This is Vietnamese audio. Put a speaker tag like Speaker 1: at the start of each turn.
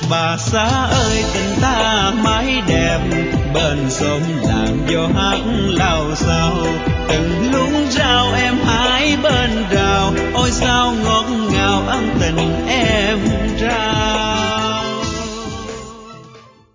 Speaker 1: Bà xã ơi tình ta mãi đẹp, bên xóm làng gió hát lao xao, từng lúc